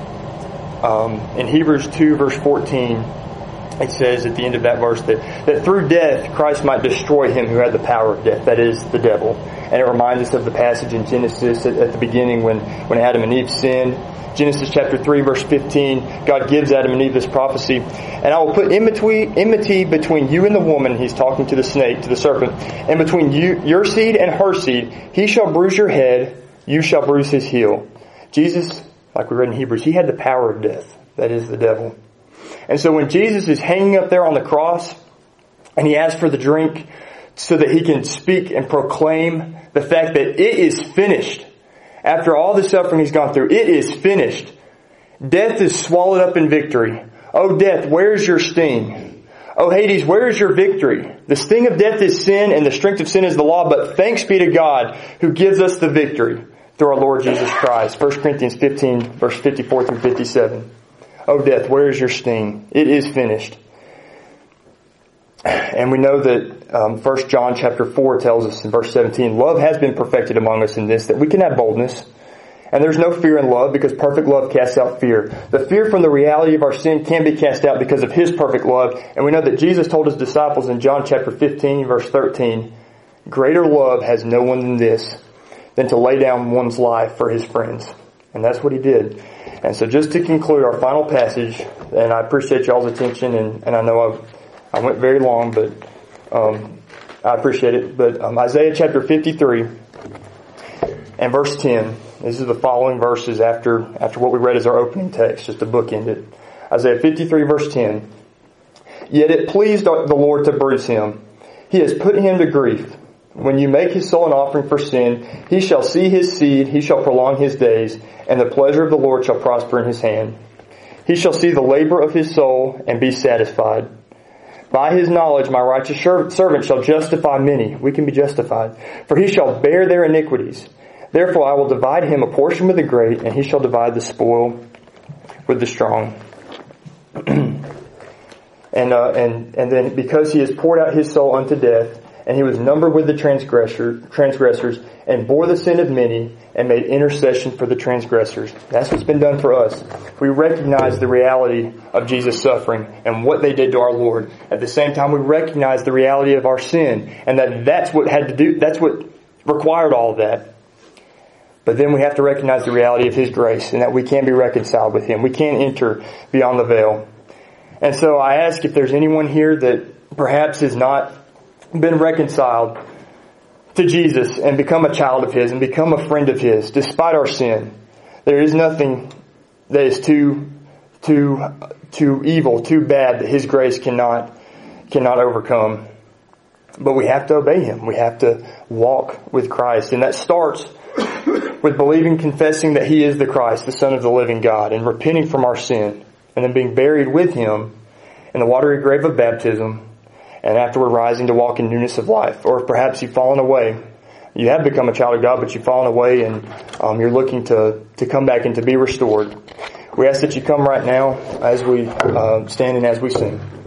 in Hebrews 2 verse 14, it says at the end of that verse that through death Christ might destroy him who had the power of death, that is, the devil. And it reminds us of the passage in Genesis at the beginning when Adam and Eve sinned. Genesis chapter 3 verse 15, God gives Adam and Eve this prophecy. And I will put enmity between you and the woman, He's talking to the snake, to the serpent, and between your seed and her seed. He shall bruise your head, you shall bruise his heel. Jesus, like we read in Hebrews, He had the power of death, that is, the devil. And so when Jesus is hanging up there on the cross, and He asks for the drink so that He can speak and proclaim the fact that it is finished. After all the suffering He's gone through, it is finished. Death is swallowed up in victory. Oh death, where is your sting? Oh Hades, where is your victory? The sting of death is sin, and the strength of sin is the law, but thanks be to God who gives us the victory through our Lord Jesus Christ. 1 Corinthians 15, verse 54 through 57. Oh death, where is your sting? It is finished. And we know that 1 John chapter 4 tells us in verse 17, love has been perfected among us in this, that we can have boldness. And there's no fear in love, because perfect love casts out fear. The fear from the reality of our sin can be cast out because of His perfect love. And we know that Jesus told His disciples in John chapter 15, verse 13, greater love has no one than this, than to lay down one's life for his friends. And that's what He did. And so just to conclude our final passage, and I appreciate y'all's attention, and I know I went very long, but I appreciate it. But Isaiah chapter 53 and verse 10. This is the following verses after what we read as our opening text, just to bookend it. Isaiah 53 verse 10. Yet it pleased the Lord to bruise him. He has put him to grief. When you make his soul an offering for sin, he shall see his seed, he shall prolong his days, and the pleasure of the Lord shall prosper in his hand. He shall see the labor of his soul and be satisfied. By his knowledge my righteous servant shall justify many. We can be justified. For he shall bear their iniquities. Therefore I will divide him a portion with the great, and he shall divide the spoil with the strong. And then because he has poured out his soul unto death, and he was numbered with the transgressors, and bore the sin of many, and made intercession for the transgressors. That's what's been done for us. We recognize the reality of Jesus' suffering and what they did to our Lord. At the same time, we recognize the reality of our sin, and that's what required all of that. But then we have to recognize the reality of His grace, and that we can be reconciled with Him. We can enter beyond the veil. And so I ask if there's anyone here that perhaps has not been reconciled to Jesus and become a child of His and become a friend of His, despite our sin. There is nothing that is too evil, too bad that His grace cannot overcome. But we have to obey Him. We have to walk with Christ. And that starts with believing, confessing that He is the Christ, the Son of the living God, and repenting from our sin, and then being buried with Him in the watery grave of baptism, and afterward rising to walk in newness of life. Or perhaps you've fallen away. You have become a child of God, but you've fallen away, and you're looking to come back and to be restored. We ask that you come right now as we stand and as we sing.